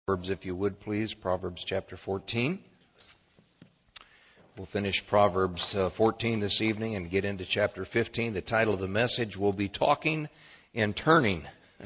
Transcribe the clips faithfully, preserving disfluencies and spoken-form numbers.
Proverbs, if you would please, Proverbs chapter fourteen. We'll finish Proverbs uh, fourteen this evening and get into chapter fifteen. The title of the message will be Talking and Turning.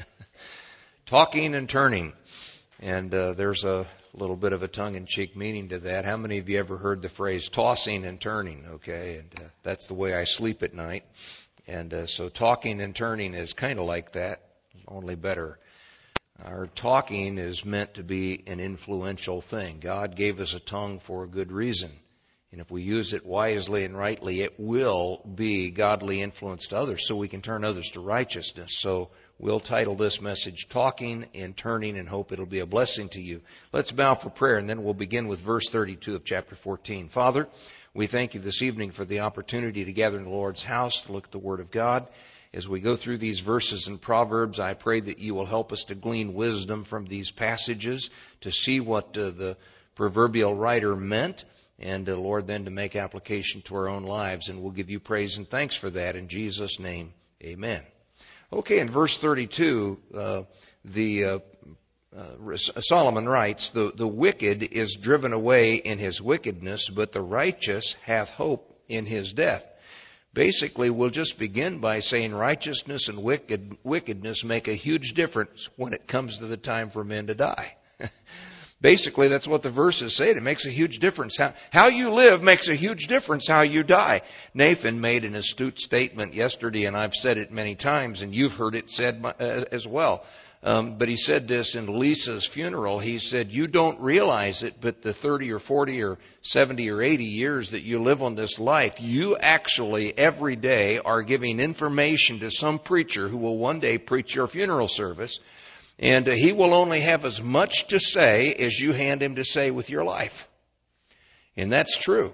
Talking and Turning. And uh, there's a little bit of a tongue-in-cheek meaning to that. How many of you ever heard the phrase tossing and turning? Okay, and uh, that's the way I sleep at night. And uh, so talking and turning is kind of like that, only better. Our talking is meant to be an influential thing. God gave us a tongue for a good reason. And if we use it wisely and rightly, it will be godly influence to others so we can turn others to righteousness. So we'll title this message, Talking and Turning, and hope it'll be a blessing to you. Let's bow for prayer, and then we'll begin with verse thirty-two of chapter fourteen. Father, we thank you this evening for the opportunity to gather in the Lord's house to look at the Word of God. As we go through these verses in Proverbs, I pray that you will help us to glean wisdom from these passages, to see what uh, the proverbial writer meant, and, uh, Lord, then to make application to our own lives. And we'll give you praise and thanks for that in Jesus' name. Amen. Okay, in verse thirty-two, uh, the uh, uh, Solomon writes, the, the wicked is driven away in his wickedness, but the righteous hath hope in his death. Basically, we'll just begin by saying righteousness and wicked, wickedness make a huge difference when it comes to the time for men to die. Basically, that's what the verses say. It makes a huge difference. How, how you live makes a huge difference how you die. Nathan made an astute statement yesterday, and I've said it many times, and you've heard it said as well. Um, but he said this in Lisa's funeral. He said, you don't realize it, but the thirty or forty or seventy or eighty years that you live on this life, you actually every day are giving information to some preacher who will one day preach your funeral service. And uh, he will only have as much to say as you hand him to say with your life. And that's true.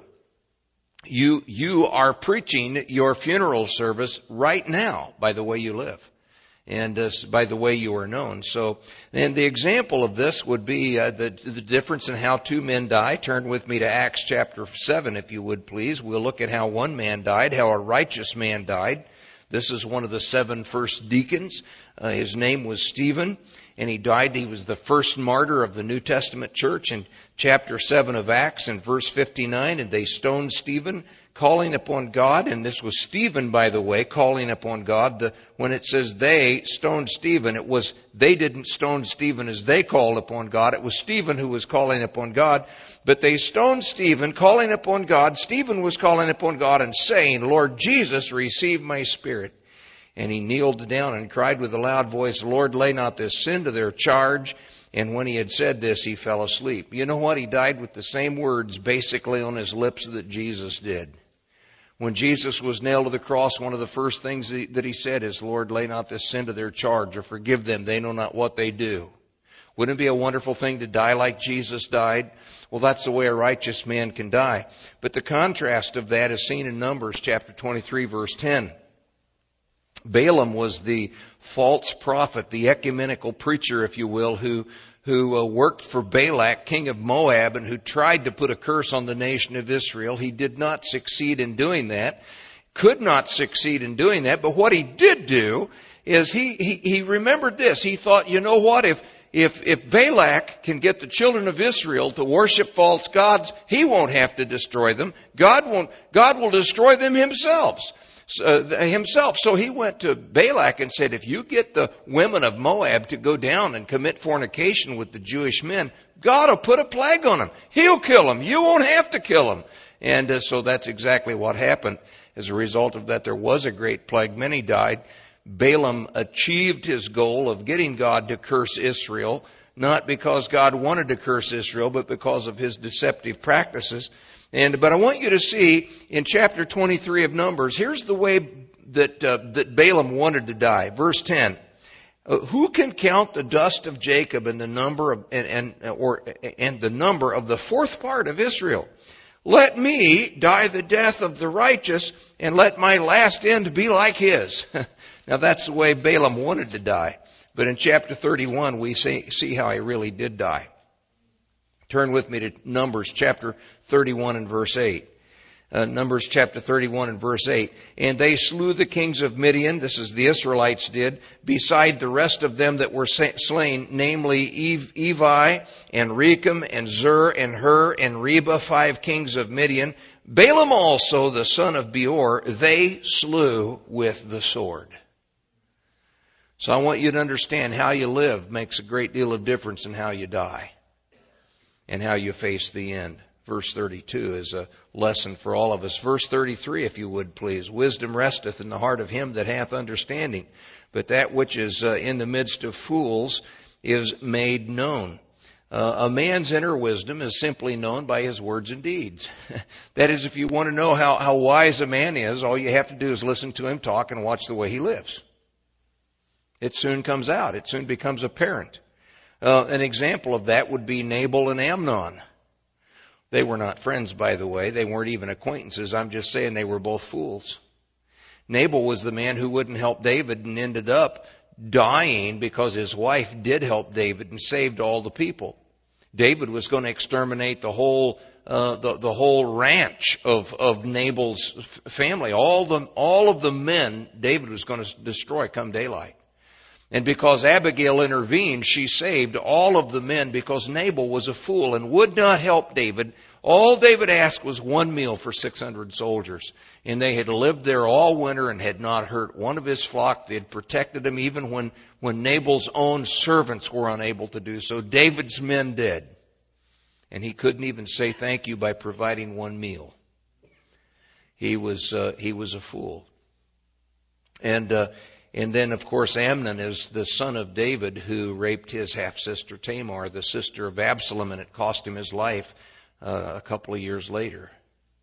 You, you are preaching your funeral service right now by the way you live. And uh, by the way you are known. So, and the example of this would be uh, the, the difference in how two men die. Turn with me to Acts chapter seven, if you would, please. We'll look at how one man died, how a righteous man died. This is one of the seven first deacons. Uh, his name was Stephen, and he died. He was the first martyr of the New Testament church in chapter seven of Acts in verse fifty-nine. And they stoned Stephen, calling upon God. And this was Stephen, by the way, calling upon God. The, when it says they stoned Stephen, it was they didn't stone Stephen as they called upon God. It was Stephen who was calling upon God. But they stoned Stephen, calling upon God. Stephen was calling upon God and saying, Lord Jesus, receive my spirit. And he kneeled down and cried with a loud voice, Lord, lay not this sin to their charge. And when he had said this, he fell asleep. You know what? He died with the same words basically on his lips that Jesus did. When Jesus was nailed to the cross, one of the first things that he said is, Lord, lay not this sin to their charge, or forgive them. They know not what they do. Wouldn't it be a wonderful thing to die like Jesus died? Well, that's the way a righteous man can die. But the contrast of that is seen in Numbers chapter twenty-three, verse ten. Balaam was the false prophet, the ecumenical preacher, if you will, who who uh, worked for Balak, king of Moab, and who tried to put a curse on the nation of Israel. He did not succeed in doing that, could not succeed in doing that, but what he did do is he he, he remembered this. He thought, you know what, if If, if Balak can get the children of Israel to worship false gods, he won't have to destroy them. God won't, God will destroy them himself. Uh, himself. So he went to Balak and said, if you get the women of Moab to go down and commit fornication with the Jewish men, God will put a plague on them. He'll kill them. You won't have to kill them. And uh, so that's exactly what happened. As a result of that, there was a great plague. Many died. Balaam achieved his goal of getting God to curse Israel, not because God wanted to curse Israel, but because of his deceptive practices. And but I want you to see in chapter twenty-three of Numbers, here's the way that uh, that Balaam wanted to die. Verse ten. Uh, who can count the dust of Jacob and the number of and, and or and the number of the fourth part of Israel? Let me die the death of the righteous, and let my last end be like his. Now that's the way Balaam wanted to die. But in chapter thirty-one, we see, see how he really did die. Turn with me to Numbers chapter thirty-one and verse eight. Uh, Numbers chapter thirty-one and verse eight. And they slew the kings of Midian, this is the Israelites did, beside the rest of them that were slain, namely Evi and Rechem and Zur and Hur and Reba, five kings of Midian. Balaam also, the son of Beor, they slew with the sword. So I want you to understand how you live makes a great deal of difference in how you die and how you face the end. Verse thirty-two is a lesson for all of us. Verse thirty-three, if you would please. Wisdom resteth in the heart of him that hath understanding, but that which is uh, in the midst of fools is made known. Uh, a man's inner wisdom is simply known by his words and deeds. That is, if you want to know how, how wise a man is, all you have to do is listen to him talk and watch the way he lives. It soon comes out. It soon becomes apparent. Uh, an example of that would be Nabal and Amnon. They were not friends, by the way. They weren't even acquaintances. I'm just saying they were both fools. Nabal was the man who wouldn't help David and ended up dying because his wife did help David and saved all the people. David was going to exterminate the whole uh, the, the whole ranch of, of Nabal's family. All the all of the men David was going to destroy come daylight. And because Abigail intervened, she saved all of the men because Nabal was a fool and would not help David. All David asked was one meal for six hundred soldiers. And they had lived there all winter and had not hurt one of his flock. They had protected him even when, when Nabal's own servants were unable to do so. David's men did. And he couldn't even say thank you by providing one meal. He was, uh, he was a fool. And, uh, And then, of course, Amnon is the son of David who raped his half-sister Tamar, the sister of Absalom, and it cost him his life uh, a couple of years later.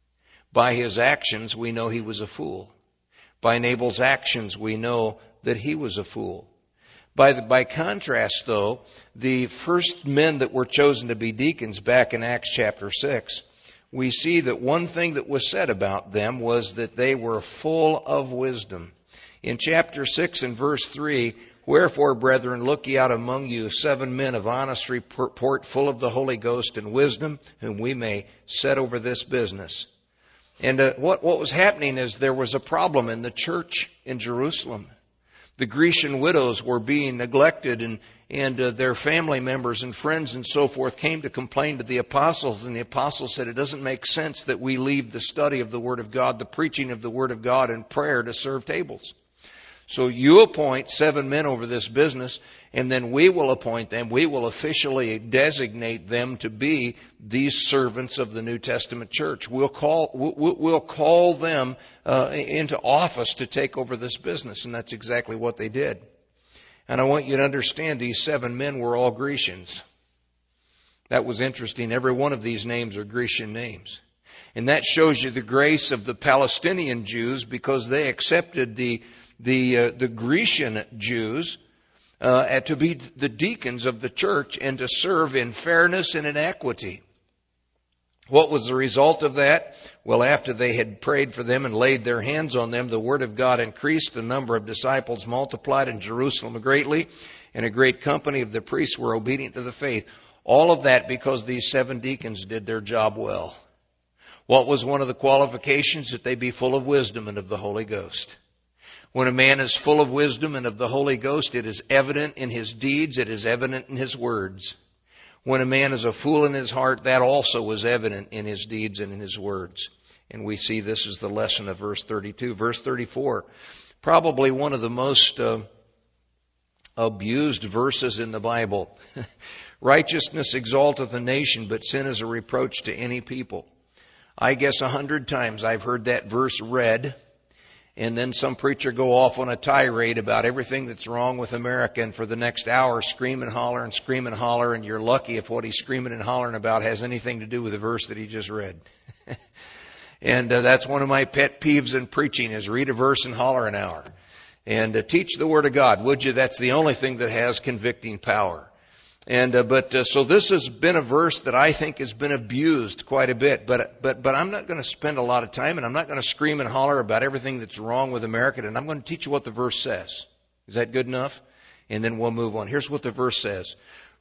By his actions, we know he was a fool. By Nabal's actions, we know that he was a fool. By, the, by contrast, though, the first men that were chosen to be deacons back in Acts chapter six, we see that one thing that was said about them was that they were full of wisdom. In chapter six and verse three, wherefore, brethren, look ye out among you seven men of honest report, full of the Holy Ghost and wisdom, whom we may set over this business. And uh, what, what was happening is there was a problem in the church in Jerusalem. The Grecian widows were being neglected, and, and uh, their family members and friends and so forth came to complain to the apostles. And the apostles said, it doesn't make sense that we leave the study of the Word of God, the preaching of the Word of God, and prayer to serve tables. So you appoint seven men over this business, and then we will appoint them. We will officially designate them to be these servants of the New Testament church. We'll call, we'll, we'll call them uh, into office to take over this business, and that's exactly what they did. And I want you to understand these seven men were all Grecians. That was interesting. Every one of these names are Grecian names. And that shows you the grace of the Palestinian Jews because they accepted the the uh, the Grecian Jews uh, to be the deacons of the church and to serve in fairness and in equity. What was the result of that? Well, after they had prayed for them and laid their hands on them, the word of God increased, the number of disciples multiplied in Jerusalem greatly, and a great company of the priests were obedient to the faith. All of that because these seven deacons did their job well. What was one of the qualifications? That they be full of wisdom and of the Holy Ghost. When a man is full of wisdom and of the Holy Ghost, it is evident in his deeds, it is evident in his words. When a man is a fool in his heart, that also is evident in his deeds and in his words. And we see this is the lesson of verse thirty-two. Verse thirty-four, probably one of the most uh, abused verses in the Bible. Righteousness exalteth a nation, but sin is a reproach to any people. I guess a hundred times I've heard that verse read, and then some preacher go off on a tirade about everything that's wrong with America, and for the next hour scream and holler and scream and holler, and you're lucky if what he's screaming and hollering about has anything to do with the verse that he just read. And uh, that's one of my pet peeves in preaching, is read a verse and holler an hour. And uh, teach the Word of God, would you? That's the only thing that has convicting power. And uh, but uh, so this has been a verse that I think has been abused quite a bit. But but but I'm not going to spend a lot of time, and I'm not going to scream and holler about everything that's wrong with America. And I'm going to teach you what the verse says. Is that good enough? And then we'll move on. Here's what the verse says: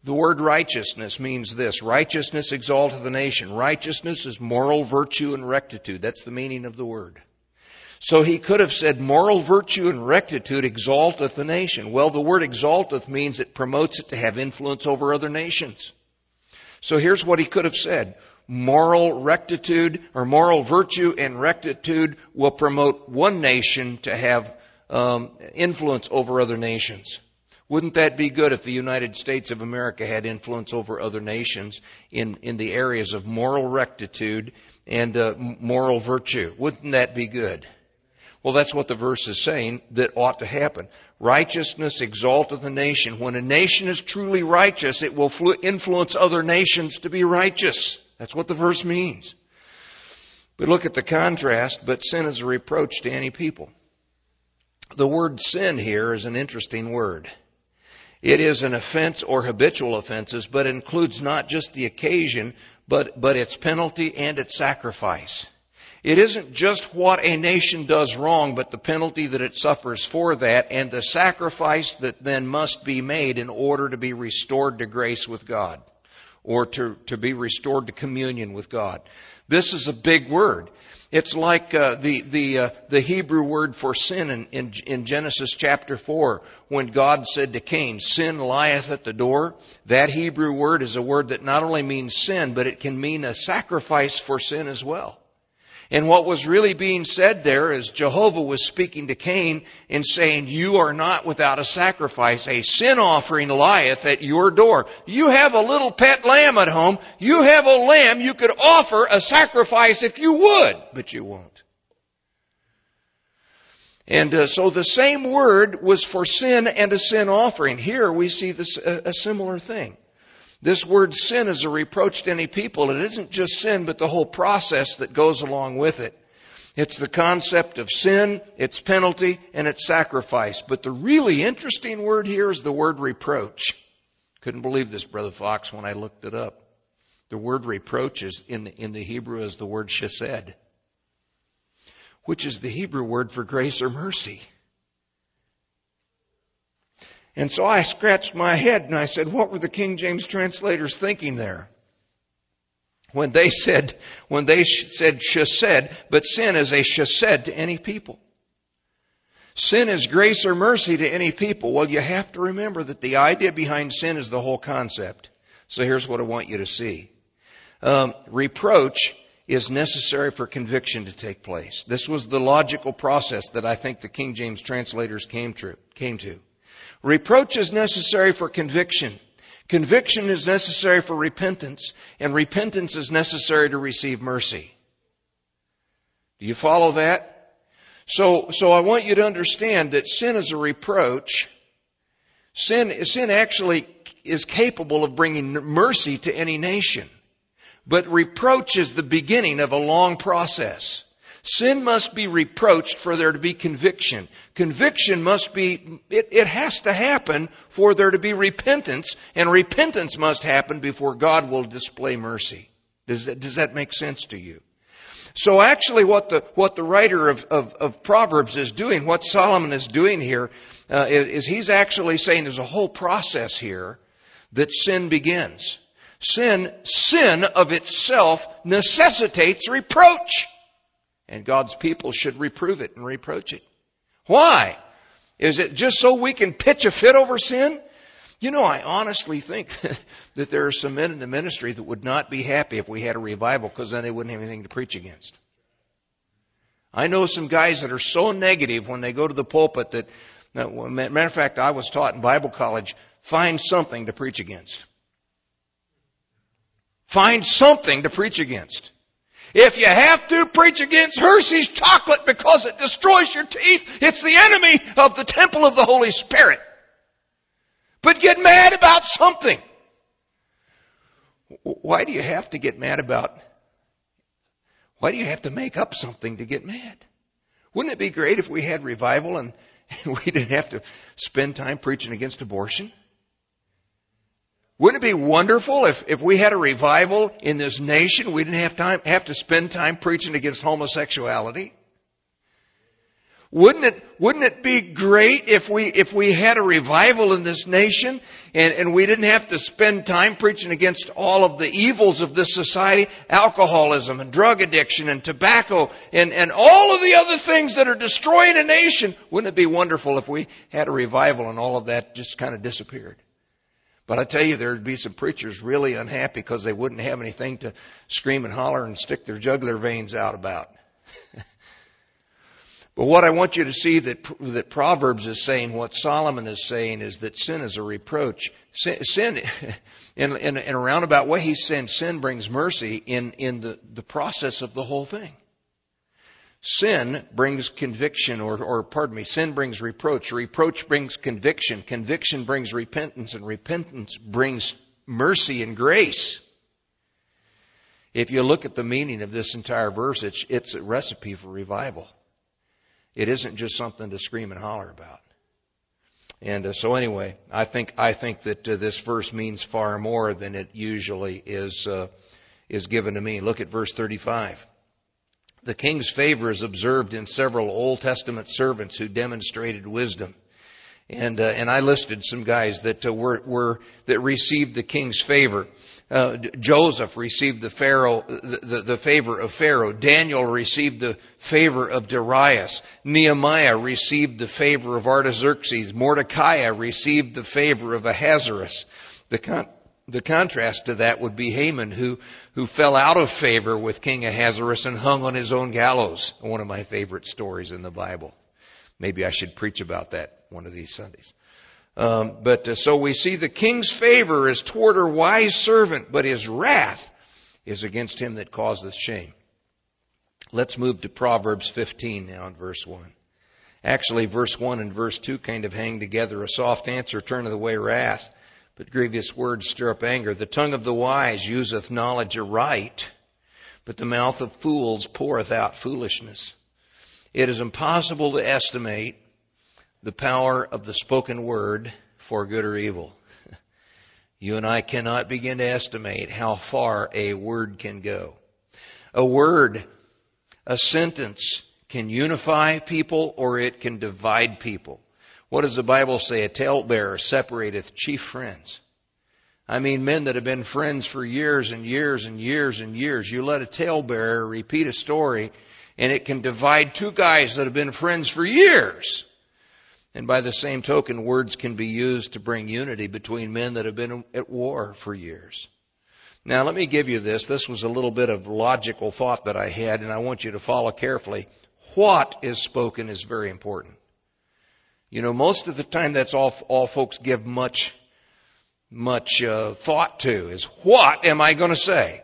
The word righteousness means this. Righteousness exalteth the nation. Righteousness is moral virtue and rectitude. That's the meaning of the word. So he could have said moral virtue and rectitude exalteth the nation. Well, the word exalteth means it promotes it to have influence over other nations. So here's what he could have said. Moral rectitude or moral virtue and rectitude will promote one nation to have um, influence over other nations. Wouldn't that be good if the United States of America had influence over other nations in, in the areas of moral rectitude and uh, moral virtue? Wouldn't that be good? Well, that's what the verse is saying that ought to happen. Righteousness exalteth the nation. When a nation is truly righteous, it will influence other nations to be righteous. That's what the verse means. But look at the contrast. But sin is a reproach to any people. The word sin here is an interesting word. It is an offense or habitual offenses, but includes not just the occasion, but, but its penalty and its sacrifice. It isn't just what a nation does wrong, but the penalty that it suffers for that and the sacrifice that then must be made in order to be restored to grace with God or to, to be restored to communion with God. This is a big word. It's like uh, the the uh, the Hebrew word for sin in, in in Genesis chapter four, when God said to Cain, "Sin lieth at the door." That Hebrew word is a word that not only means sin, but it can mean a sacrifice for sin as well. And what was really being said there is Jehovah was speaking to Cain and saying, "You are not without a sacrifice. A sin offering lieth at your door." You have a little pet lamb at home. You have a lamb. You could offer a sacrifice if you would, but you won't. And uh, so the same word was for sin and a sin offering. Here we see this, a, a similar thing. This word sin is a reproach to any people. It isn't just sin, but the whole process that goes along with it. It's the concept of sin, its penalty, and its sacrifice. But the really interesting word here is the word reproach. Couldn't believe this, Brother Fox, when I looked it up. The word reproach is in the, in the Hebrew is the word chesed, which is the Hebrew word for grace or mercy. And so I scratched my head and I said, what were the King James translators thinking there? When they said, when they said chesed, but sin is a chesed to any people. Sin is grace or mercy to any people. Well, you have to remember that the idea behind sin is the whole concept. So here's what I want you to see. Um, reproach is necessary for conviction to take place. This was the logical process that I think the King James translators came to. Came to. Reproach is necessary for conviction. Conviction is necessary for repentance, and repentance is necessary to receive mercy. Do you follow that? So, so I want you to understand that sin is a reproach. Sin, sin actually is capable of bringing mercy to any nation. But reproach is the beginning of a long process. Sin must be reproached for there to be conviction. Conviction must be, it, it has to happen for there to be repentance, and repentance must happen before God will display mercy. Does that, does that make sense to you? So actually what the, what the writer of, of, of Proverbs is doing, what Solomon is doing here, uh, is, is he's actually saying there's a whole process here that sin begins. Sin, sin of itself necessitates reproach. And God's people should reprove it and reproach it. Why? Is it just so we can pitch a fit over sin? You know, I honestly think that there are some men in the ministry that would not be happy if we had a revival, because then they wouldn't have anything to preach against. I know some guys that are so negative when they go to the pulpit that, matter of fact, I was taught in Bible college, find something to preach against. Find something to preach against. If you have to, preach against Hershey's chocolate because it destroys your teeth. It's the enemy of the temple of the Holy Spirit. But get mad about something. Why do you have to get mad about? Why do you have to make up something to get mad? Wouldn't it be great if we had revival and we didn't have to spend time preaching against abortion? Wouldn't it be wonderful if, if we had a revival in this nation, we didn't have time, have to spend time preaching against homosexuality? Wouldn't it, wouldn't it be great if we, if we had a revival in this nation and, and we didn't have to spend time preaching against all of the evils of this society, alcoholism and drug addiction and tobacco and, and all of the other things that are destroying a nation? Wouldn't it be wonderful if we had a revival and all of that just kind of disappeared? But I tell you, there'd be some preachers really unhappy because they wouldn't have anything to scream and holler and stick their jugular veins out about. But what I want you to see that that Proverbs is saying, what Solomon is saying, is that sin is a reproach. Sin, sin in, in, in a roundabout way, he's saying sin brings mercy in, in the, the process of the whole thing. Sin brings conviction, or, or pardon me, sin brings reproach. Reproach brings conviction. Conviction brings repentance, and repentance brings mercy and grace. If you look at the meaning of this entire verse, it's, it's a recipe for revival. It isn't just something to scream and holler about. And uh, so anyway, I think I think that uh, this verse means far more than it usually is uh, is given to me. Look at verse thirty-five. The king's favor is observed in several Old Testament servants who demonstrated wisdom. And uh, and I listed some guys that uh, were were that received the king's favor. Uh, Joseph received the Pharaoh the, the, the favor of Pharaoh. Daniel received the favor of Darius. Nehemiah received the favor of Artaxerxes. Mordecai received the favor of Ahasuerus. The con- the contrast to that would be Haman, who who fell out of favor with King Ahasuerus and hung on his own gallows. One of my favorite stories in the Bible. Maybe I should preach about that one of these Sundays. Um, but uh, so we see the king's favor is toward a wise servant, but his wrath is against him that causeth shame. Let's move to Proverbs fifteen now in verse one. Actually, verse one and verse two kind of hang together. A soft answer turneth away wrath, but grievous words stir up anger. The tongue of the wise useth knowledge aright, but the mouth of fools poureth out foolishness. It is impossible to estimate the power of the spoken word for good or evil. You and I cannot begin to estimate how far a word can go. A word, a sentence, can unify people or it can divide people. What does the Bible say? A talebearer separateth chief friends. I mean, men that have been friends for years and years and years and years. You let a talebearer repeat a story, and it can divide two guys that have been friends for years. And by the same token, words can be used to bring unity between men that have been at war for years. Now, let me give you this. This was a little bit of logical thought that I had, and I want you to follow carefully. What is spoken is very important. You know, most of the time that's all, all folks give much, much uh, thought to is, what am I going to say?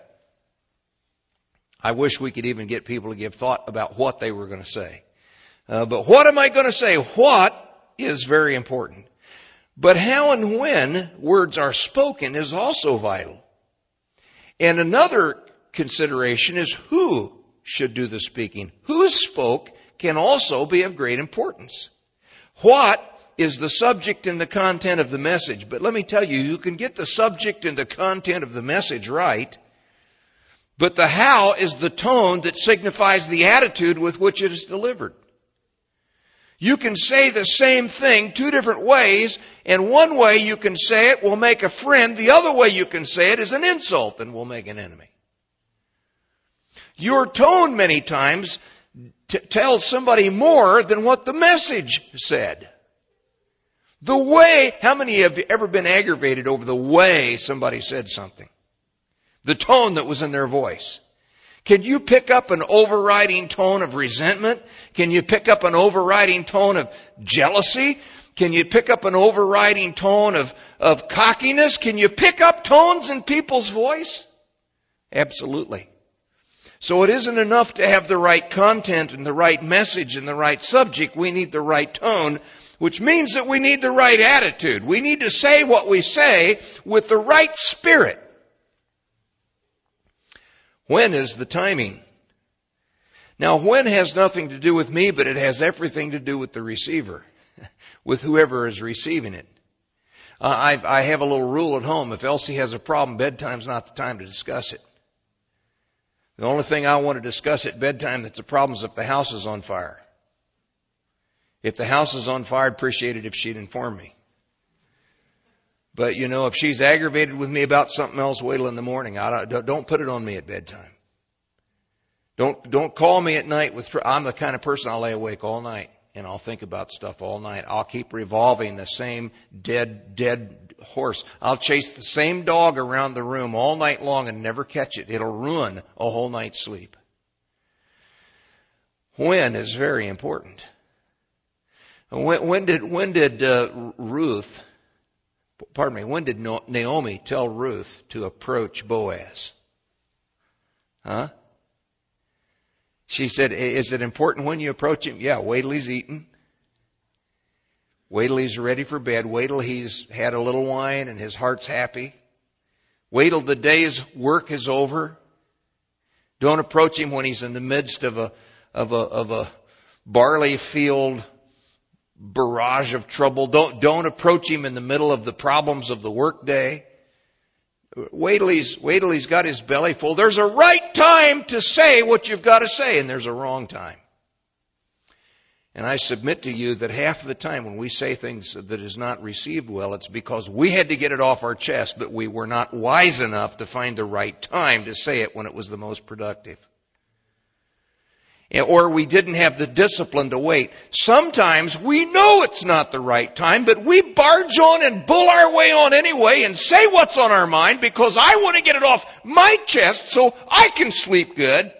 I wish we could even get people to give thought about what they were going to say. Uh, but what am I going to say? What is very important. But how and when words are spoken is also vital. And another consideration is who should do the speaking. Who spoke can also be of great importance. What is the subject and the content of the message? But let me tell you, you can get the subject and the content of the message right, but the how is the tone that signifies the attitude with which it is delivered. You can say the same thing two different ways, and one way you can say it will make a friend, the other way you can say it is an insult and will make an enemy. Your tone many times t- tells somebody more than what the message said. The way, how many have ever been aggravated over the way somebody said something? The tone that was in their voice. Can you pick up an overriding tone of resentment? Can you pick up an overriding tone of jealousy? Can you pick up an overriding tone of, of cockiness? Can you pick up tones in people's voice? Absolutely. So it isn't enough to have the right content and the right message and the right subject. We need the right tone, which means that we need the right attitude. We need to say what we say with the right spirit. When is the timing? Now, when has nothing to do with me, but it has everything to do with the receiver, with whoever is receiving it. Uh, I've, I have a little rule at home. If Elsie has a problem, bedtime's not the time to discuss it. The only thing I want to discuss at bedtime that's a problem is if the house is on fire. If the house is on fire, I'd appreciate it if she'd inform me. But, you know, if she's aggravated with me about something else, wait till in the morning. I don't, don't put it on me at bedtime. Don't, don't call me at night with, I'm the kind of person I'll lay awake all night and I'll think about stuff all night. I'll keep revolving the same dead, dead horse. I'll chase the same dog around the room all night long and never catch it. It'll ruin a whole night's sleep. When is very important. When, when did, when did uh, Ruth, pardon me, when did Naomi tell Ruth to approach Boaz? Huh? She said, is it important when you approach him? Yeah, wait till he's eaten. Wait till he's ready for bed. Wait till he's had a little wine and his heart's happy. Wait till the day's work is over. Don't approach him when he's in the midst of a, of a, of a barley field barrage of trouble. Don't, don't approach him in the middle of the problems of the workday. Wait till he's, wait till he's got his belly full. There's a right time to say what you've got to say, and there's a wrong time. And I submit to you that half of the time when we say things that is not received well, it's because we had to get it off our chest, but we were not wise enough to find the right time to say it when it was the most productive. Or we didn't have the discipline to wait. Sometimes we know it's not the right time, but we barge on and bull our way on anyway and say what's on our mind because I want to get it off my chest so I can sleep good.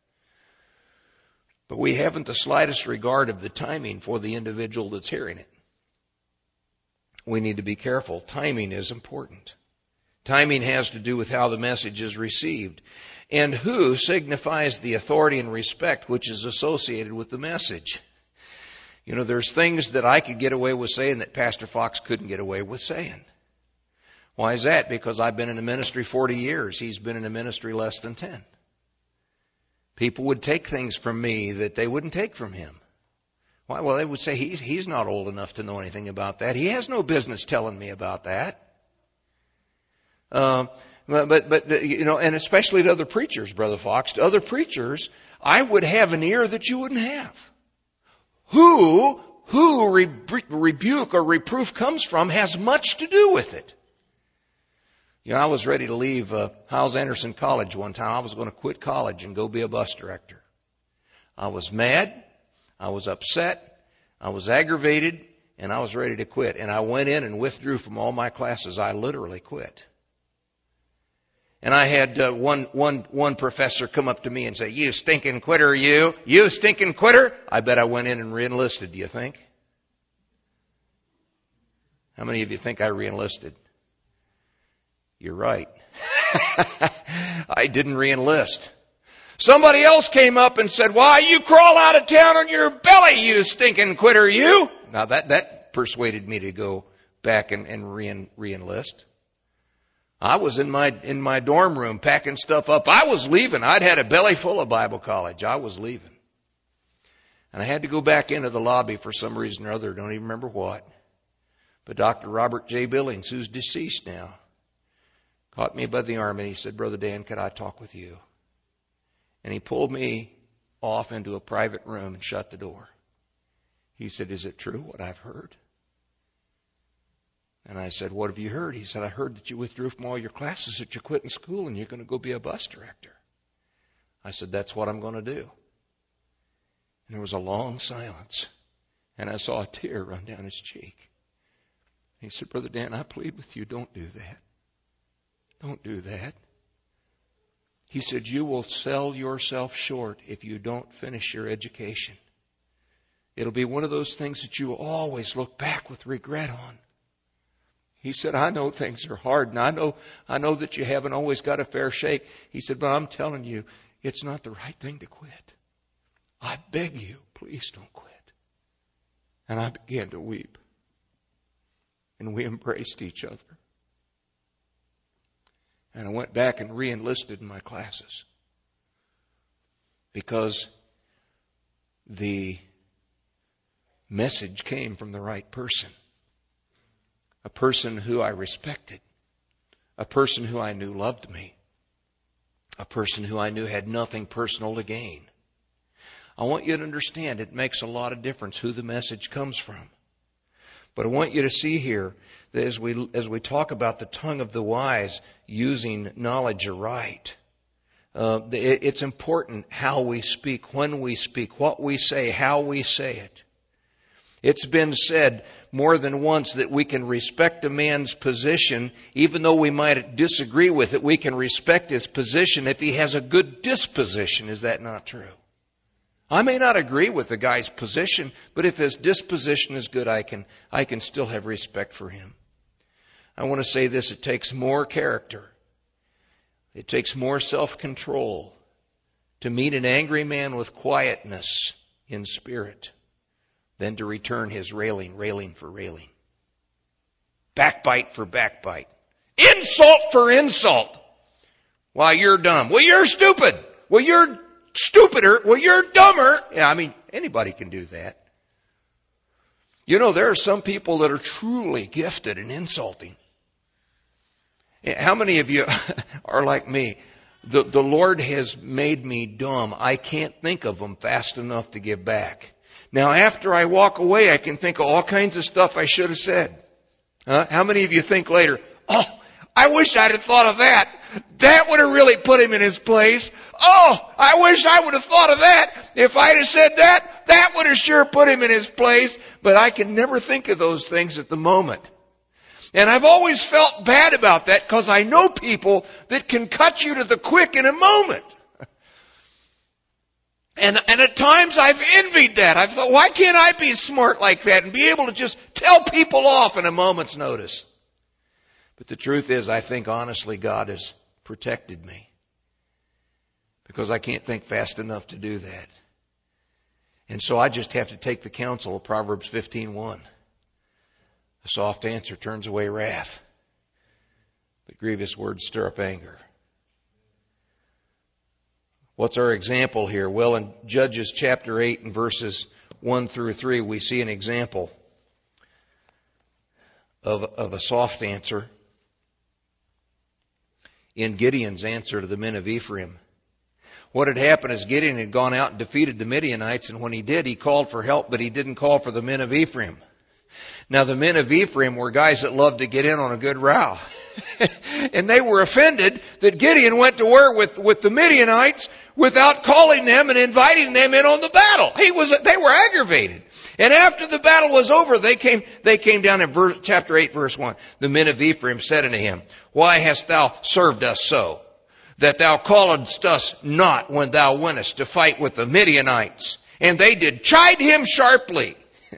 But we haven't the slightest regard of the timing for the individual that's hearing it. We need to be careful. Timing is important. Timing has to do with how the message is received. And who signifies the authority and respect which is associated with the message. You know, there's things that I could get away with saying that Pastor Fox couldn't get away with saying. Why is that? Because I've been in the ministry forty years. He's been in the ministry less than ten. People would take things from me that they wouldn't take from him. Why? Well, they would say, he's, he's not old enough to know anything about that. He has no business telling me about that. Um, But, but, you know, and especially to other preachers, Brother Fox, to other preachers, I would have an ear that you wouldn't have. Who, who re- rebuke or reproof comes from has much to do with it. You know, I was ready to leave uh, Hyles Anderson College one time. I was going to quit college and go be a bus director. I was mad. I was upset. I was aggravated. And I was ready to quit. And I went in and withdrew from all my classes. I literally quit. And I had uh, one, one, one professor come up to me and say, you stinking quitter, you. You stinking quitter. I bet I went in and reenlisted, do you think? How many of you think I reenlisted? You're right. I didn't reenlist. Somebody else came up and said, why, you crawl out of town on your belly, you stinking quitter, you. Now that, that persuaded me to go back and, and re- reenlist. I was in my, in my dorm room packing stuff up. I was leaving. I'd had a belly full of Bible college. I was leaving. And I had to go back into the lobby for some reason or other. Don't even remember what. But Doctor Robert J. Billings, who's deceased now, caught me by the arm and he said, Brother Dan, could I talk with you? And he pulled me off into a private room and shut the door. He said, is it true what I've heard? And I said, what have you heard? He said, I heard that you withdrew from all your classes, that you're quitting school and you're going to go be a bus director. I said, that's what I'm going to do. And there was a long silence. And I saw a tear run down his cheek. He said, Brother Dan, I plead with you, don't do that. Don't do that. He said, you will sell yourself short if you don't finish your education. It'll be one of those things that you will always look back with regret on. He said, I know things are hard, and I know, I know that you haven't always got a fair shake. He said, but I'm telling you, it's not the right thing to quit. I beg you, please don't quit. And I began to weep. And we embraced each other. And I went back and re-enlisted in my classes. Because the message came from the right person. A person who I respected. A person who I knew loved me. A person who I knew had nothing personal to gain. I want you to understand it makes a lot of difference who the message comes from. But I want you to see here that as we as we talk about the tongue of the wise using knowledge aright, uh, it, it's important how we speak, when we speak, what we say, how we say it. It's been said more than once that we can respect a man's position, even though we might disagree with it. We can respect his position if he has a good disposition. Is that not true? I may not agree with the guy's position, but if his disposition is good, I can, I can still have respect for him. I want to say this, it takes more character. It takes more self-control to meet an angry man with quietness in spirit than to return his railing, railing for railing. Backbite for backbite. Insult for insult. Well, you're dumb. Well, you're stupid. Well, you're stupider. Well, you're dumber. Yeah, I mean, anybody can do that. You know, there are some people that are truly gifted in insulting. How many of you are like me? The, the Lord has made me dumb. I can't think of them fast enough to give back. Now, after I walk away, I can think of all kinds of stuff I should have said. Huh? How many of you think later, oh, I wish I'd have thought of that. That would have really put him in his place. Oh, I wish I would have thought of that. If I'd have said that, that would have sure put him in his place. But I can never think of those things at the moment. And I've always felt bad about that because I know people that can cut you to the quick in a moment. And, and at times I've envied that. I've thought, why can't I be smart like that and be able to just tell people off in a moment's notice? But the truth is, I think honestly God has protected me because I can't think fast enough to do that. And so I just have to take the counsel of Proverbs fifteen one. A soft answer turns away wrath, but grievous words stir up anger. What's our example here? Well, in Judges chapter eight and verses one through three, we see an example of, of a soft answer in Gideon's answer to the men of Ephraim. What had happened is Gideon had gone out and defeated the Midianites, and when he did, he called for help, but he didn't call for the men of Ephraim. Now, the men of Ephraim were guys that loved to get in on a good row. And they were offended that Gideon went to war with, with the Midianites without calling them and inviting them in on the battle. He was, they were aggravated. And after the battle was over, they came, they came down in verse, chapter eight, verse one. The men of Ephraim said unto him, why hast thou served us so, that thou calledst us not when thou wentest to fight with the Midianites? And they did chide him sharply.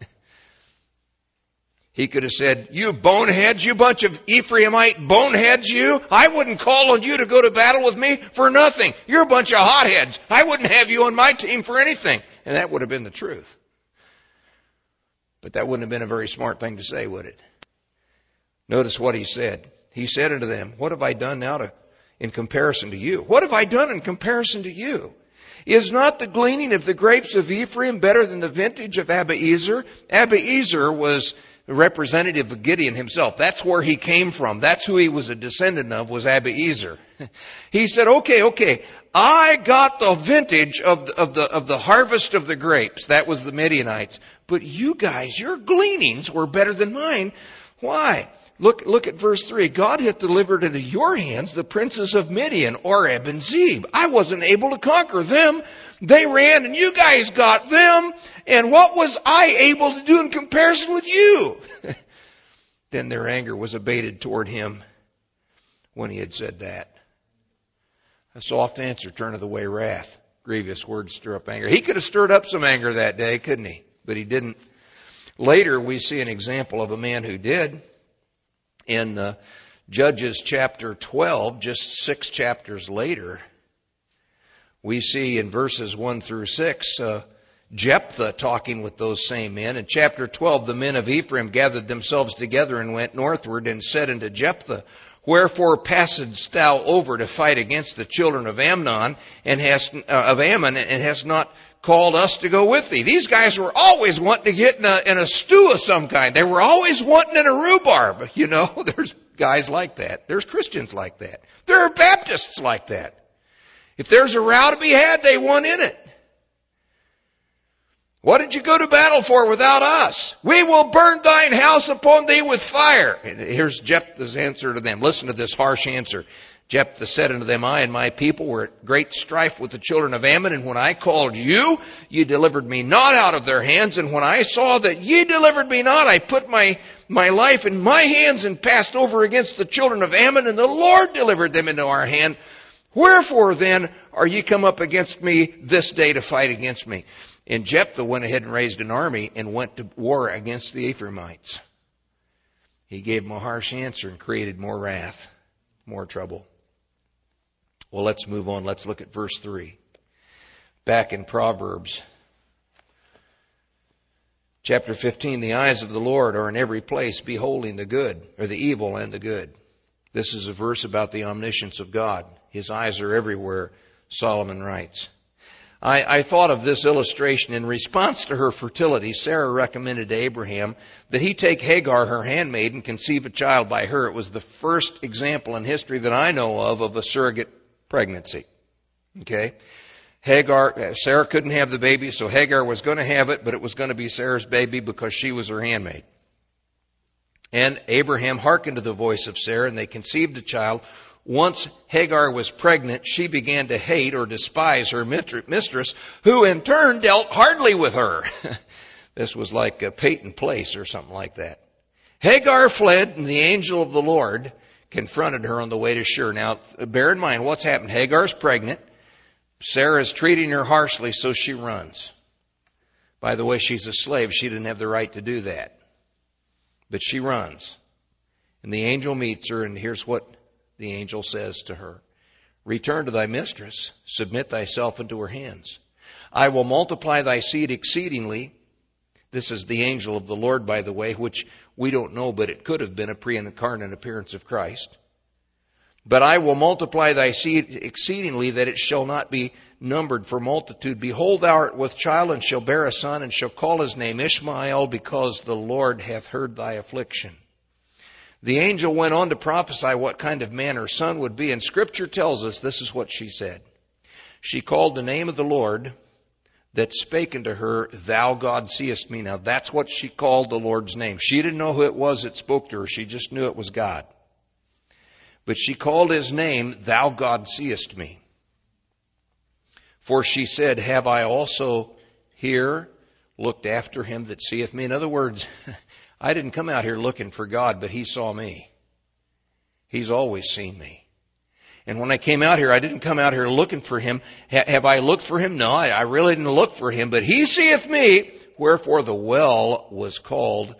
He could have said, you boneheads, you bunch of Ephraimite boneheads, you. I wouldn't call on you to go to battle with me for nothing. You're a bunch of hotheads. I wouldn't have you on my team for anything. And that would have been the truth. But that wouldn't have been a very smart thing to say, would it? Notice what he said. He said unto them, what have I done now to, in comparison to you? What have I done in comparison to you? Is not the gleaning of the grapes of Ephraim better than the vintage of Abiezer? Abiezer was the representative of Gideon himself. That's where he came from. That's who he was a descendant of, was Abiezer. He said, okay, okay, I got the vintage of the, of the, of the harvest of the grapes. That was the Midianites. But you guys, your gleanings were better than mine. Why? Look, look at verse three. God hath delivered into your hands the princes of Midian, Oreb and Zeb. I wasn't able to conquer them. They ran and you guys got them. And what was I able to do in comparison with you? Then their anger was abated toward him when he had said that. A soft answer turneth away wrath. Grievous words stir up anger. He could have stirred up some anger that day, couldn't he? But he didn't. Later we see an example of a man who did. In uh, Judges chapter twelve, just six chapters later, we see in verses one through six, uh, Jephthah talking with those same men. In chapter twelve, the men of Ephraim gathered themselves together and went northward and said unto Jephthah, wherefore passedst thou over to fight against the children of Ammon and hast, uh, of Ammon and hast not called us to go with thee? These guys were always wanting to get in a, in a stew of some kind. They were always wanting in a rhubarb. You know, there's guys like that. There's Christians like that. There are Baptists like that. If there's a row to be had, they want in it. What did you go to battle for without us? We will burn thine house upon thee with fire. And here's Jephthah's answer to them. Listen to this harsh answer. Jephthah said unto them, I and my people were at great strife with the children of Ammon, and when I called you, ye delivered me not out of their hands. And when I saw that ye delivered me not, I put my, my life in my hands and passed over against the children of Ammon, and the Lord delivered them into our hand. Wherefore then are ye come up against me this day to fight against me? And Jephthah went ahead and raised an army and went to war against the Ephraimites. He gave them a harsh answer and created more wrath, more trouble. Well, let's move on. Let's look at verse three. Back in Proverbs chapter fifteen, the eyes of the Lord are in every place, beholding the good, or the evil and the good. This is a verse about the omniscience of God. His eyes are everywhere, Solomon writes. I, I thought of this illustration. In response to her fertility, Sarah recommended to Abraham that he take Hagar, her handmaid, and conceive a child by her. It was the first example in history that I know of of a surrogate pregnancy. Okay? Hagar, Sarah couldn't have the baby, so Hagar was going to have it, but it was going to be Sarah's baby because she was her handmaid. And Abraham hearkened to the voice of Sarah, and they conceived a child. Once Hagar was pregnant, she began to hate or despise her mistress, who in turn dealt hardly with her. This was like a Peyton Place or something like that. Hagar fled, and the angel of the Lord confronted her on the way to Shur. Now, bear in mind what's happened. Hagar's pregnant. Sarah's treating her harshly, so she runs. By the way, she's a slave. She didn't have the right to do that. But she runs. And the angel meets her, and here's what the angel says to her. Return to thy mistress, submit thyself into her hands. I will multiply thy seed exceedingly. This is the angel of the Lord, by the way, which we don't know, but it could have been a pre-incarnate appearance of Christ. But I will multiply thy seed exceedingly, that it shall not be numbered for multitude. Behold, thou art with child, and shall bear a son, and shall call his name Ishmael, because the Lord hath heard thy affliction. The angel went on to prophesy what kind of man her son would be, and Scripture tells us this is what she said. She called the name of the Lord that spake unto her, Thou God seest me. Now that's what she called the Lord's name. She didn't know who it was that spoke to her. She just knew it was God. But she called his name, Thou God seest me. For she said, Have I also here looked after him that seeth me? In other words, I didn't come out here looking for God, but he saw me. He's always seen me. And when I came out here, I didn't come out here looking for him. Ha- have I looked for him? No, I, I really didn't look for him, but he seeth me. Wherefore the well was called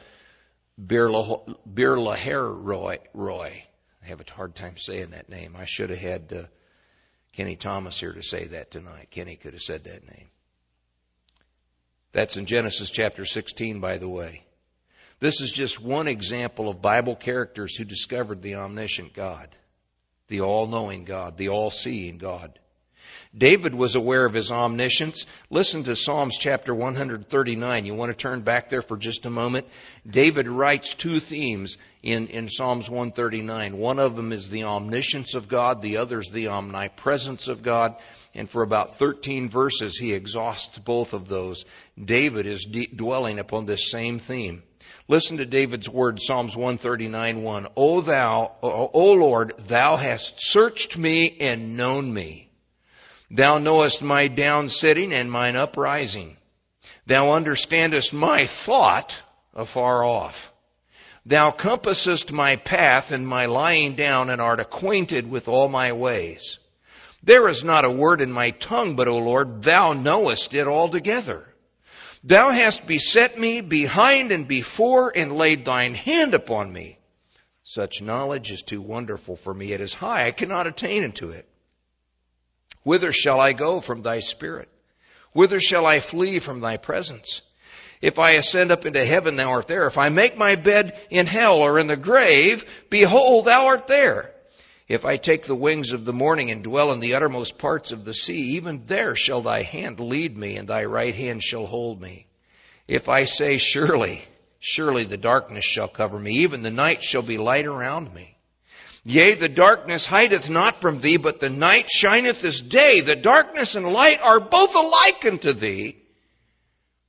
Bir-lahai-roi. Roy. I have a hard time saying that name. I should have had uh, Kenny Thomas here to say that tonight. Kenny could have said that name. That's in Genesis chapter sixteen, by the way. This is just one example of Bible characters who discovered the omniscient God, the all-knowing God, the all-seeing God. David was aware of his omniscience. Listen to Psalms chapter one thirty-nine. You want to turn back there for just a moment? David writes two themes in, in Psalms one thirty-nine. One of them is the omniscience of God. The other is the omnipresence of God. And for about thirteen verses, he exhausts both of those. David is de- dwelling upon this same theme. Listen to David's words, Psalms one thirty-nine, one. O thou, O Lord, thou hast searched me and known me. Thou knowest my down sitting and mine uprising. Thou understandest my thought afar off. Thou compassest my path and my lying down, and art acquainted with all my ways. There is not a word in my tongue, but, O Lord, thou knowest it altogether. Thou hast beset me behind and before, and laid thine hand upon me. Such knowledge is too wonderful for me. It is high, I cannot attain unto it. Whither shall I go from thy spirit? Whither shall I flee from thy presence? If I ascend up into heaven, thou art there. If I make my bed in hell or in the grave, behold, thou art there. If I take the wings of the morning and dwell in the uttermost parts of the sea, even there shall thy hand lead me, and thy right hand shall hold me. If I say, surely, surely the darkness shall cover me, even the night shall be light around me. Yea, the darkness hideth not from thee, but the night shineth as day. The darkness and light are both alike unto thee.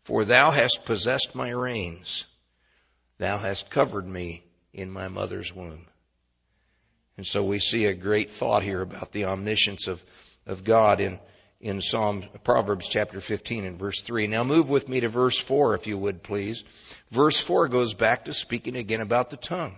For thou hast possessed my reins. Thou hast covered me in my mother's womb. And so we see a great thought here about the omniscience of, of God in, in Psalm, Proverbs chapter fifteen and verse three. Now move with me to verse four, if you would, please. Verse four goes back to speaking again about the tongue.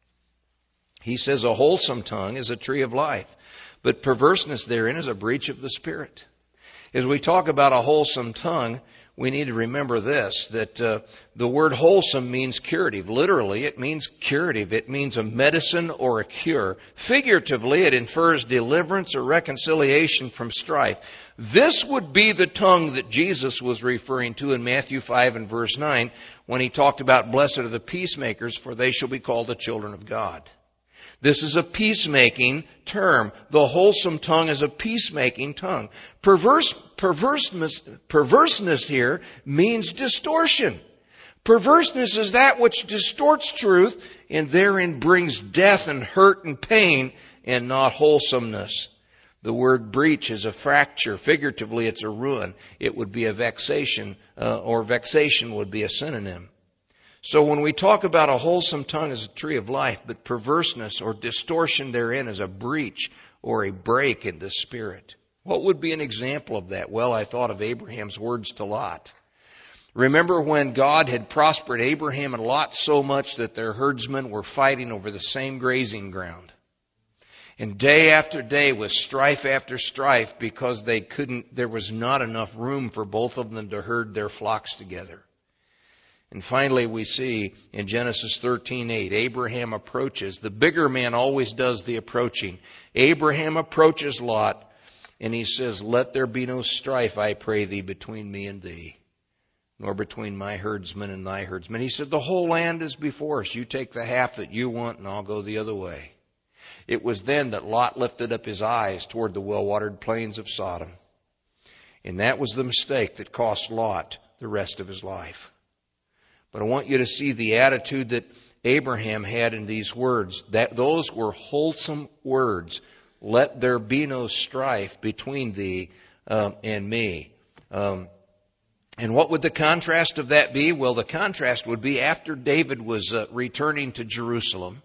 He says, a wholesome tongue is a tree of life, but perverseness therein is a breach of the spirit. As we talk about a wholesome tongue, we need to remember this, that uh, the word wholesome means curative. Literally, it means curative. It means a medicine or a cure. Figuratively, it infers deliverance or reconciliation from strife. This would be the tongue that Jesus was referring to in Matthew five and verse nine when he talked about blessed are the peacemakers, for they shall be called the children of God. This is a peacemaking term. The wholesome tongue is a peacemaking tongue. Perverse, perverseness, perverseness here means distortion. Perverseness is that which distorts truth and therein brings death and hurt and pain and not wholesomeness. The word breach is a fracture. Figuratively, it's a ruin. It would be a vexation, uh, or vexation would be a synonym. So when we talk about a wholesome tongue as a tree of life, but perverseness or distortion therein is a breach or a break in the spirit. What would be an example of that? Well, I thought of Abraham's words to Lot. Remember when God had prospered Abraham and Lot so much that their herdsmen were fighting over the same grazing ground. And day after day was strife after strife because they couldn't, there was not enough room for both of them to herd their flocks together. And finally we see in Genesis thirteen eight, Abraham approaches. The bigger man always does the approaching. Abraham approaches Lot and he says, let there be no strife, I pray thee, between me and thee, nor between my herdsmen and thy herdsmen. He said, the whole land is before us. You take the half that you want and I'll go the other way. It was then that Lot lifted up his eyes toward the well-watered plains of Sodom. And that was the mistake that cost Lot the rest of his life. But I want you to see the attitude that Abraham had in these words. That those were wholesome words. Let there be no strife between thee um, and me. Um, and what would the contrast of that be? Well, the contrast would be after David was uh, returning to Jerusalem,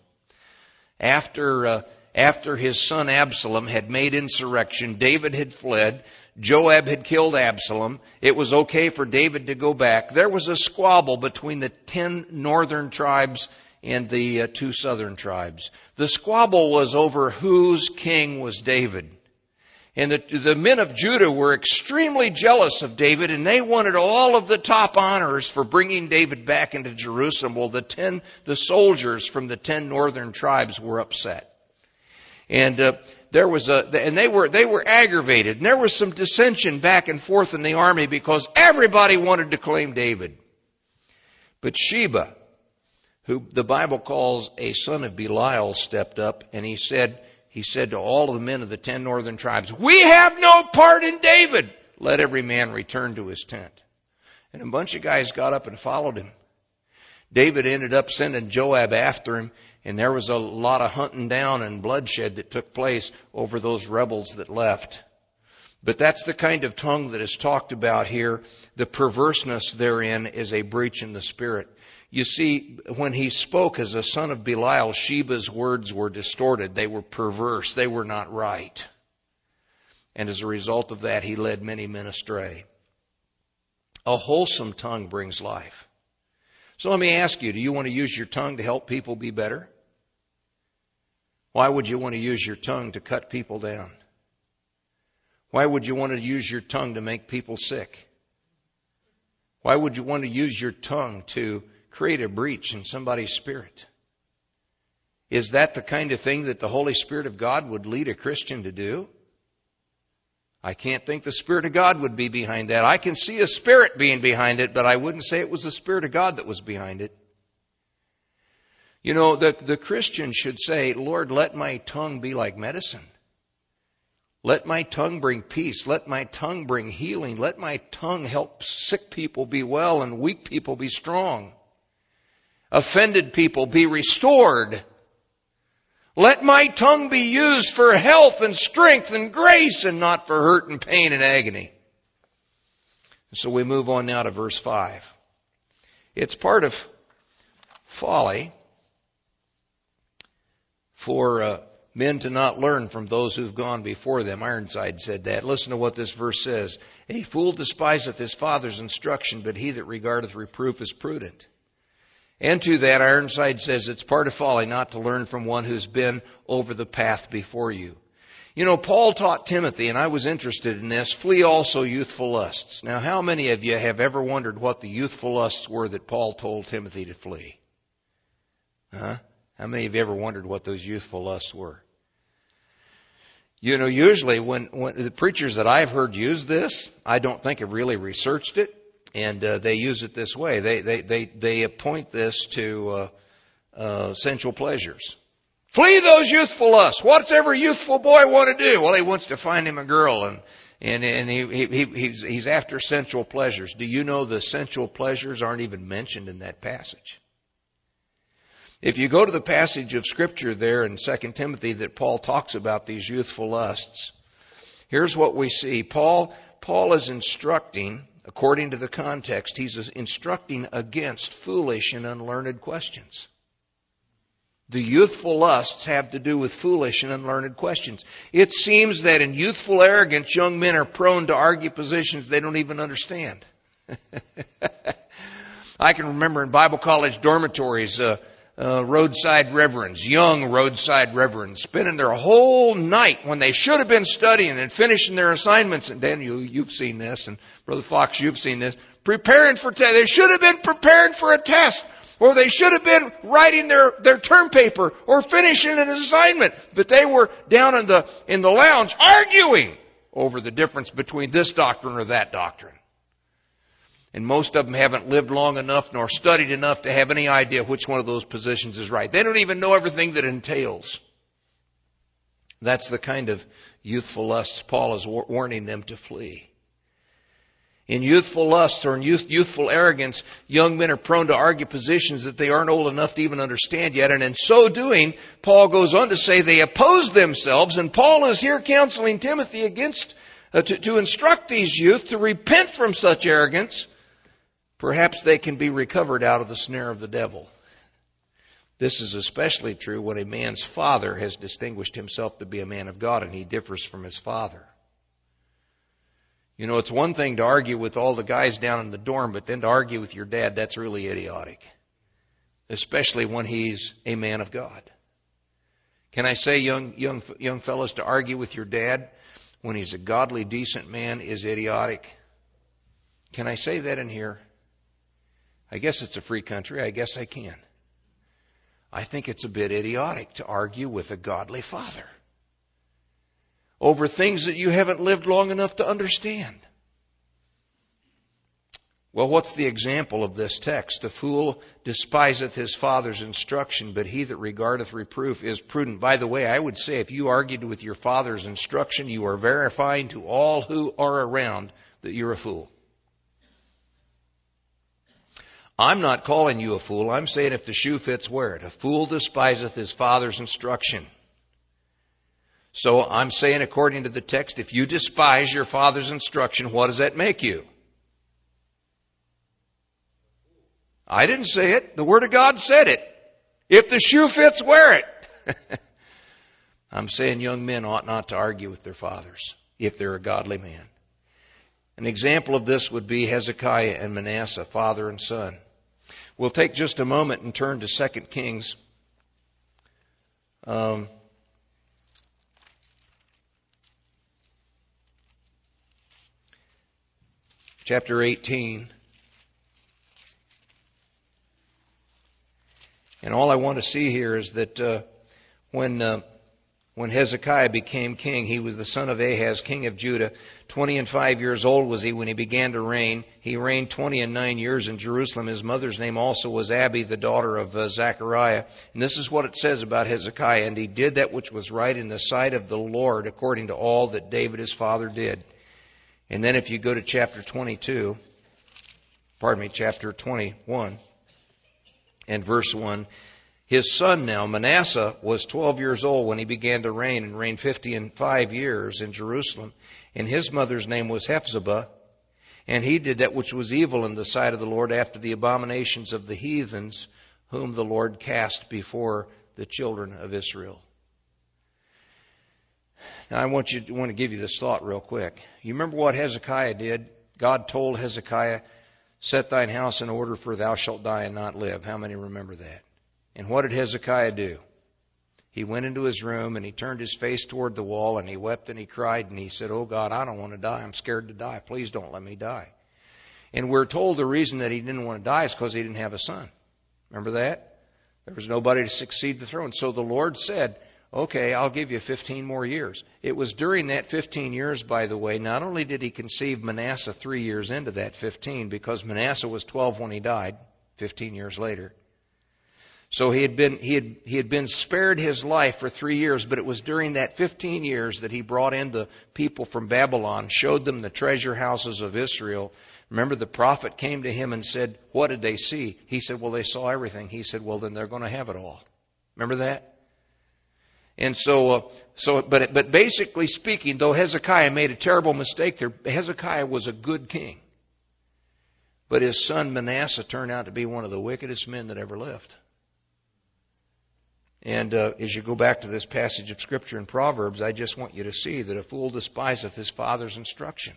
after uh, after his son Absalom had made insurrection, David had fled, Joab had killed Absalom. It was okay for David to go back. There was a squabble between the ten northern tribes and the uh, two southern tribes. The squabble was over whose king was David. And the, the men of Judah were extremely jealous of David, and they wanted all of the top honors for bringing David back into Jerusalem. Well, the ten, the soldiers from the ten northern tribes were upset. And uh, there was a, and they were they were aggravated, and there was some dissension back and forth in the army because everybody wanted to claim David. But Sheba, who the Bible calls a son of Belial, stepped up, and he said, he said to all of the men of the ten northern tribes, we have no part in David. Let every man return to his tent. And a bunch of guys got up and followed him. David ended up sending Joab after him, and there was a lot of hunting down and bloodshed that took place over those rebels that left. But that's the kind of tongue that is talked about here. The perverseness therein is a breach in the spirit. You see, when he spoke as a son of Belial, Sheba's words were distorted. They were perverse. They were not right. And as a result of that, he led many men astray. A wholesome tongue brings life. So let me ask you, do you want to use your tongue to help people be better? Why would you want to use your tongue to cut people down? Why would you want to use your tongue to make people sick? Why would you want to use your tongue to create a breach in somebody's spirit? Is that the kind of thing that the Holy Spirit of God would lead a Christian to do? I can't think the Spirit of God would be behind that. I can see a spirit being behind it, but I wouldn't say it was the Spirit of God that was behind it. You know, the, the Christian should say, Lord, let my tongue be like medicine. Let my tongue bring peace. Let my tongue bring healing. Let my tongue help sick people be well and weak people be strong. Offended people be restored. Let my tongue be used for health and strength and grace and not for hurt and pain and agony. So we move on now to verse five. It's part of folly for uh, men to not learn from those who've gone before them. Ironside said that. Listen to what this verse says. A fool despiseth his father's instruction, but he that regardeth reproof is prudent. And to that, Ironside says it's part of folly not to learn from one who's been over the path before you. You know, Paul taught Timothy, and I was interested in this, flee also youthful lusts. Now, how many of you have ever wondered what the youthful lusts were that Paul told Timothy to flee? Huh? How many of you ever wondered what those youthful lusts were? You know, usually when, when the preachers that I've heard use this, I don't think have really researched it, and uh, they use it this way. They they they they appoint this to uh, uh, sensual pleasures. Flee those youthful lusts. What's every youthful boy want to do? Well, he wants to find him a girl, and and and he, he he's he's after sensual pleasures. Do you know the sensual pleasures aren't even mentioned in that passage? If you go to the passage of Scripture there in Second Timothy that Paul talks about these youthful lusts, here's what we see. Paul Paul is instructing, according to the context, he's instructing against foolish and unlearned questions. The youthful lusts have to do with foolish and unlearned questions. It seems that in youthful arrogance, young men are prone to argue positions they don't even understand. I can remember in Bible college dormitories, uh, uh, roadside reverends, young roadside reverends, spending their whole night when they should have been studying and finishing their assignments. And Daniel, you've seen this, and Brother Fox, you've seen this. Preparing for tests. They should have been preparing for a test. Or they should have been writing their, their term paper or finishing an assignment. But they were down in the, in the lounge arguing over the difference between this doctrine or that doctrine. And most of them haven't lived long enough nor studied enough to have any idea which one of those positions is right. They don't even know everything that entails. That's the kind of youthful lusts Paul is warning them to flee. In youthful lust or in youth, youthful arrogance, young men are prone to argue positions that they aren't old enough to even understand yet. And in so doing, Paul goes on to say they oppose themselves. And Paul is here counseling Timothy against, uh, to, to instruct these youth to repent from such arrogance. Perhaps they can be recovered out of the snare of the devil. This is especially true when a man's father has distinguished himself to be a man of God and he differs from his father. You know, it's one thing to argue with all the guys down in the dorm, but then to argue with your dad, that's really idiotic. Especially when he's a man of God. Can I say, young young young fellows, to argue with your dad when he's a godly, decent man is idiotic? Can I say that in here? I guess it's a free country. I guess I can. I think it's a bit idiotic to argue with a godly father over things that you haven't lived long enough to understand. Well, what's the example of this text? The fool despiseth his father's instruction, but he that regardeth reproof is prudent. By the way, I would say if you argued with your father's instruction, you are verifying to all who are around that you're a fool. I'm not calling you a fool. I'm saying if the shoe fits, wear it. A fool despiseth his father's instruction. So I'm saying, according to the text, if you despise your father's instruction, what does that make you? I didn't say it. The Word of God said it. If the shoe fits, wear it. I'm saying young men ought not to argue with their fathers if they're a godly man. An example of this would be Hezekiah and Manasseh, father and son. We'll take just a moment and turn to Second Kings. Um... Chapter eighteen. And all I want to see here is that uh, when uh, when Hezekiah became king, he was the son of Ahaz, king of Judah. Twenty and five years old was he when he began to reign. He reigned twenty and nine years in Jerusalem. His mother's name also was Abi, the daughter of uh, Zechariah. And this is what it says about Hezekiah. And he did that which was right in the sight of the Lord, according to all that David his father did. And then if you go to chapter twenty-two, pardon me, chapter twenty-one and verse one, his son now, Manasseh, was twelve years old when he began to reign and reigned fifty and five years in Jerusalem. And his mother's name was Hephzibah. And he did that which was evil in the sight of the Lord after the abominations of the heathens, whom the Lord cast before the children of Israel. Now I want you to want to give you this thought real quick. You remember what Hezekiah did? God told Hezekiah, set thine house in order, for thou shalt die and not live. How many remember that? And what did Hezekiah do? He went into his room and he turned his face toward the wall and he wept and he cried and he said, oh God, I don't want to die. I'm scared to die. Please don't let me die. And we're told the reason that he didn't want to die is because he didn't have a son. Remember that? There was nobody to succeed the throne. So the Lord said, okay, I'll give you fifteen more years. It was during that fifteen years, by the way, not only did he conceive Manasseh three years into that fifteen, because Manasseh was twelve when he died, fifteen years later. So he had been he had he had been spared his life for three years, but it was during that fifteen years that he brought in the people from Babylon, showed them the treasure houses of Israel. Remember, the prophet came to him and said, what did they see? He said, well, they saw everything. He said, well, then they're going to have it all. Remember that? And so, uh, so, but but basically speaking, though Hezekiah made a terrible mistake there, Hezekiah was a good king. But his son Manasseh turned out to be one of the wickedest men that ever lived. And uh, as you go back to this passage of Scripture in Proverbs, I just want you to see that a fool despiseth his father's instruction.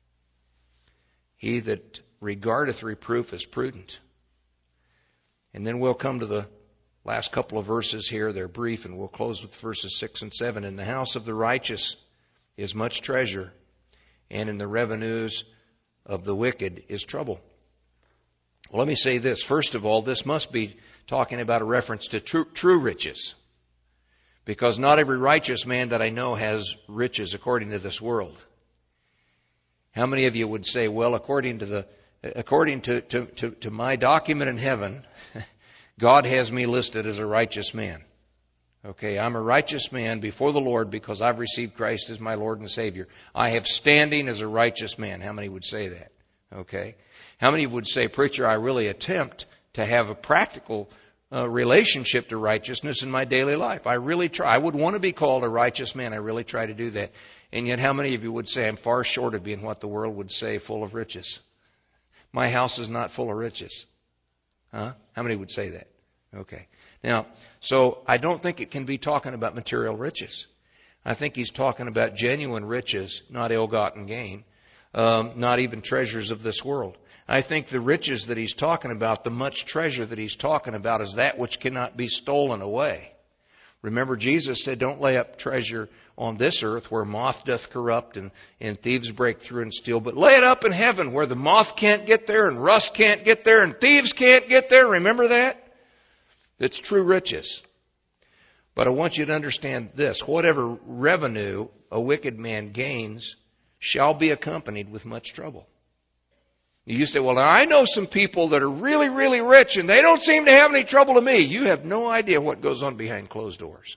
He that regardeth reproof is prudent. And then we'll come to the last couple of verses here. They're brief, and we'll close with verses six and seven. In the house of the righteous is much treasure, and in the revenues of the wicked is trouble. Well, let me say this. First of all, this must be talking about a reference to true, true riches. Because not every righteous man that I know has riches according to this world. How many of you would say, well, according to the according to, to, to, to my document in heaven, God has me listed as a righteous man. Okay, I'm a righteous man before the Lord because I've received Christ as my Lord and Savior. I have standing as a righteous man. How many would say that? Okay. How many would say, preacher, I really attempt to have a practical uh, relationship to righteousness in my daily life. I really try. I would want to be called a righteous man. I really try to do that. And yet how many of you would say, I'm far short of being what the world would say, full of riches? My house is not full of riches. Huh? How many would say that? Okay. Now, so I don't think it can be talking about material riches. I think he's talking about genuine riches, not ill-gotten gain, um, not even treasures of this world. I think the riches that he's talking about, the much treasure that he's talking about, is that which cannot be stolen away. Remember, Jesus said, don't lay up treasure on this earth where moth doth corrupt and, and thieves break through and steal, but lay it up in heaven where the moth can't get there and rust can't get there and thieves can't get there. Remember that? It's true riches. But I want you to understand this. Whatever revenue a wicked man gains shall be accompanied with much trouble. You say, well, now I know some people that are really, really rich and they don't seem to have any trouble to me. You have no idea what goes on behind closed doors.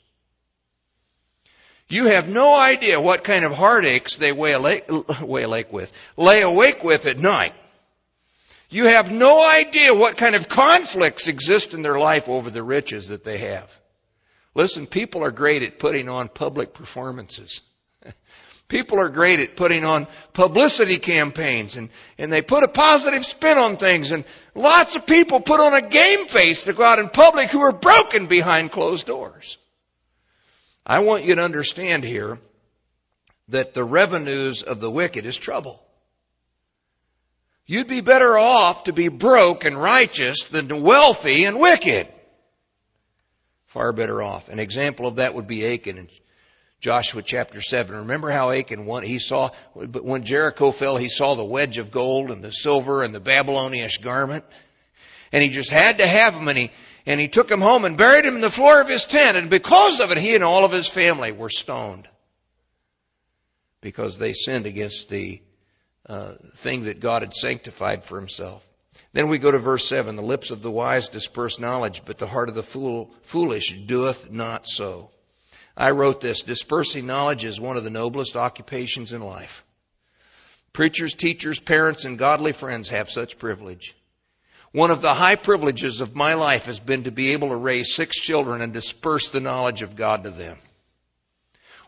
You have no idea what kind of heartaches they lay awake, lay awake with, lay awake with at night. You have no idea what kind of conflicts exist in their life over the riches that they have. Listen, people are great at putting on public performances. People are great at putting on publicity campaigns, and, and they put a positive spin on things, and lots of people put on a game face to go out in public who are broken behind closed doors. I want you to understand here that the revenues of the wicked is trouble. You'd be better off to be broke and righteous than wealthy and wicked. Far better off. An example of that would be Achan in Joshua chapter seven. Remember how Achan won? He saw, but when Jericho fell, he saw the wedge of gold and the silver and the Babylonian garment. And he just had to have them, and he, and he took them home and buried them in the floor of his tent. And because of it, he and all of his family were stoned. Because they sinned against the uh, thing that God had sanctified for himself. Then we go to verse seven. The lips of the wise disperse knowledge, but the heart of the fool, foolish doeth not so. I wrote this, dispersing knowledge is one of the noblest occupations in life. Preachers, teachers, parents, and godly friends have such privilege. One of the high privileges of my life has been to be able to raise six children and disperse the knowledge of God to them.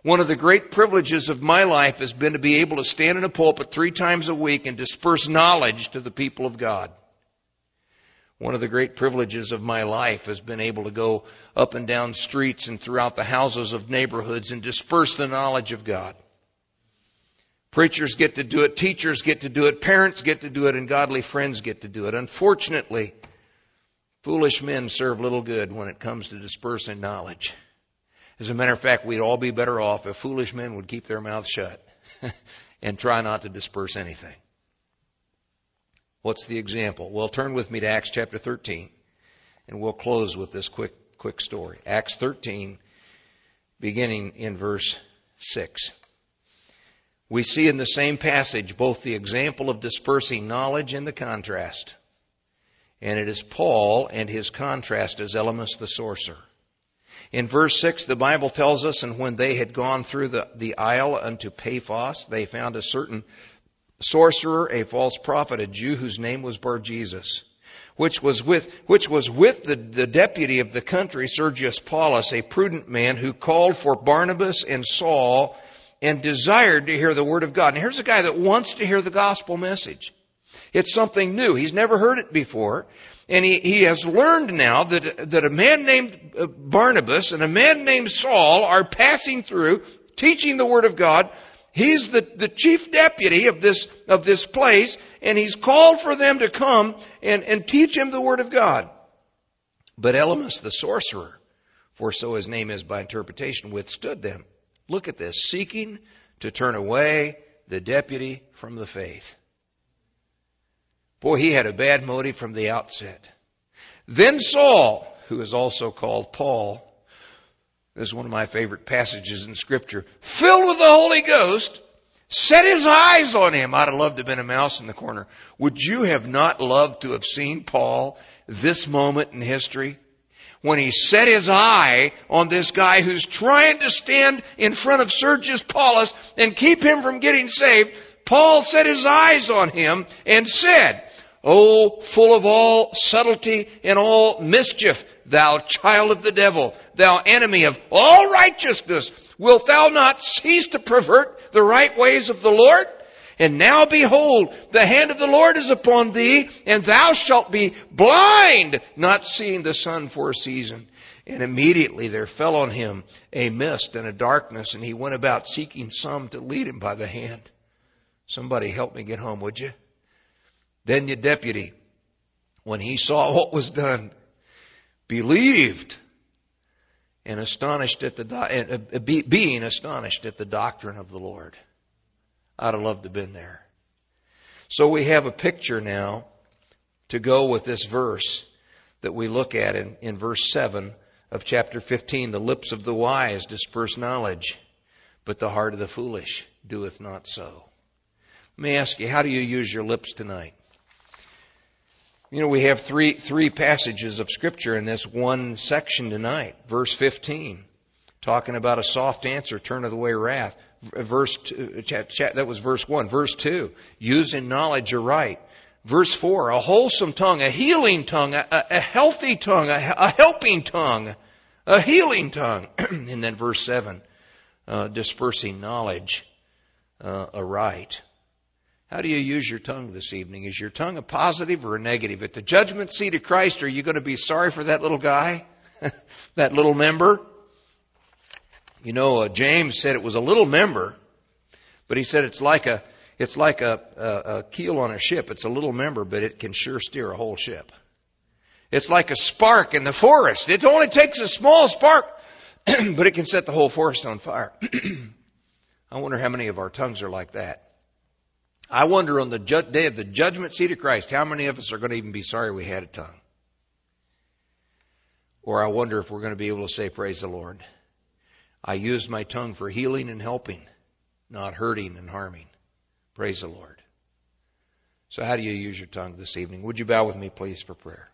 One of the great privileges of my life has been to be able to stand in a pulpit three times a week and disperse knowledge to the people of God. One of the great privileges of my life has been able to go up and down streets and throughout the houses of neighborhoods and disperse the knowledge of God. Preachers get to do it, teachers get to do it, parents get to do it, and godly friends get to do it. Unfortunately, foolish men serve little good when it comes to dispersing knowledge. As a matter of fact, we'd all be better off if foolish men would keep their mouths shut and try not to disperse anything. What's the example? Well, turn with me to Acts chapter thirteen, and we'll close with this quick, quick story. Acts thirteen, beginning in verse six. We see in the same passage both the example of dispersing knowledge and the contrast. And it is Paul and his contrast as Elymas the sorcerer. In verse six, the Bible tells us, and when they had gone through the, the isle unto Paphos, they found a certain sorcerer, a false prophet, a Jew whose name was Bar-Jesus, which was with, which was with the, the deputy of the country, Sergius Paulus, a prudent man who called for Barnabas and Saul and desired to hear the word of God. And here's a guy that wants to hear the gospel message. It's something new. He's never heard it before. And he, he has learned now that, that a man named Barnabas and a man named Saul are passing through, teaching the word of God. He's the, the chief deputy of this, of this place, and he's called for them to come and, and teach him the word of God. But Elymas the sorcerer, for so his name is by interpretation, withstood them. Look at this, seeking to turn away the deputy from the faith. Boy, he had a bad motive from the outset. Then Saul, who is also called Paul, this is one of my favorite passages in Scripture, filled with the Holy Ghost, set his eyes on him. I'd have loved to have been a mouse in the corner. Would you have not loved to have seen Paul this moment in history? When he set his eye on this guy who's trying to stand in front of Sergius Paulus and keep him from getting saved, Paul set his eyes on him and said, "O full of all subtlety and all mischief, thou child of the devil, thou enemy of all righteousness, wilt thou not cease to pervert the right ways of the Lord? And now behold, the hand of the Lord is upon thee, and thou shalt be blind, not seeing the sun for a season." And immediately there fell on him a mist and a darkness, and he went about seeking some to lead him by the hand. Somebody help me get home, would you? Then the deputy, when he saw what was done, believed and astonished at the do- uh, be, being astonished at the doctrine of the Lord. I'd have loved to have been there. So we have a picture now to go with this verse that we look at in, in verse seven of chapter fifteen. The lips of the wise disperse knowledge, but the heart of the foolish doeth not so. Let me ask you, how do you use your lips tonight? You know, we have three three passages of Scripture in this one section tonight. Verse fifteen, talking about a soft answer turneth away wrath. Verse two, that was verse one. Verse two, using knowledge aright. Verse four, a wholesome tongue, a healing tongue, a, a healthy tongue, a, a helping tongue, a healing tongue. And then verse seven, uh, dispersing knowledge uh, aright. How do you use your tongue this evening? Is your tongue a positive or a negative? At the judgment seat of Christ, are you going to be sorry for that little guy? That little member? You know, uh, James said it was a little member, but he said it's like a it's like a, a, a keel on a ship. It's a little member, but it can sure steer a whole ship. It's like a spark in the forest. It only takes a small spark, but it can set the whole forest on fire. I wonder how many of our tongues are like that. I wonder on the ju- day of the judgment seat of Christ, how many of us are going to even be sorry we had a tongue? Or I wonder if we're going to be able to say, praise the Lord. I used my tongue for healing and helping, not hurting and harming. Praise the Lord. So how do you use your tongue this evening? Would you bow with me, please, for prayer?